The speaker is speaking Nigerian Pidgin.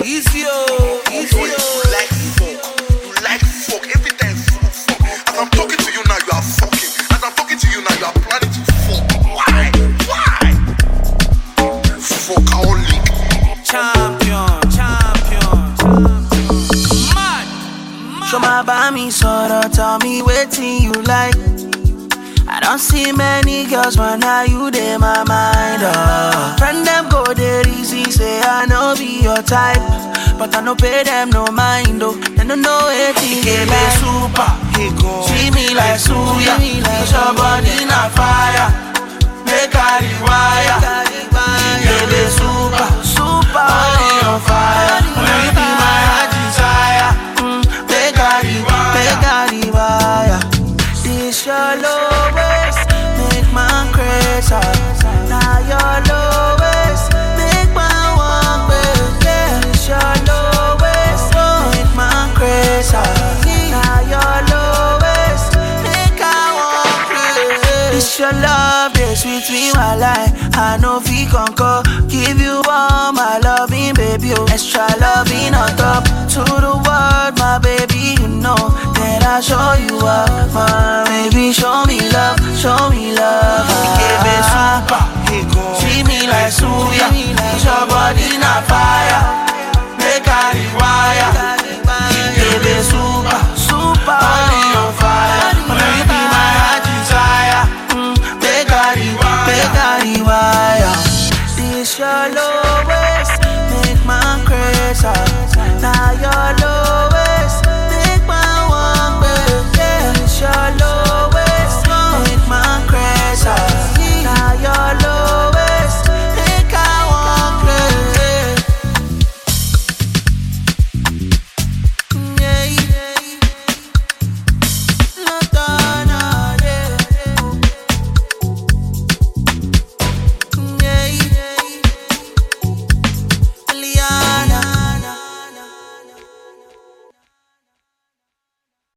Easy, oh, easy, You like fuck. You like fuck. Every time fuck. As I'm talking to you now, you are fucking. As I'm talking to you now, you are planning to fuck. Why? Fuckaholic. champion. Mad. Show my bami sorrow, tell me waiting you like. I don't see many girls, but now you dey my mind. Friend them go there easy, say I know be your type, but I no pay them no mind. They don't know anything. Give me super, see me like suya. Cause your body na fire, make I rewire. Give me super, body on fire. When you be my heart desire, make I rewire. This your lowest, make man crazy. Now your lowest, make man walk back. This your lowest, make man crazy. Now your lowest, make I walk back. This your love, they sweet me while I know fi conquer. Give you all my loving, baby, oh. Extra loving on top. To the world, my baby, you know that I show you up, my baby. Show me love, show me love. Give me super, treat me like suya. Your body na fire, make I rewire. Give me super, body on fire. When you be my heart desire, make I rewire. This your lowest, make man crazy. Now your lowest, make man walk back. This your lowest, make man crazy.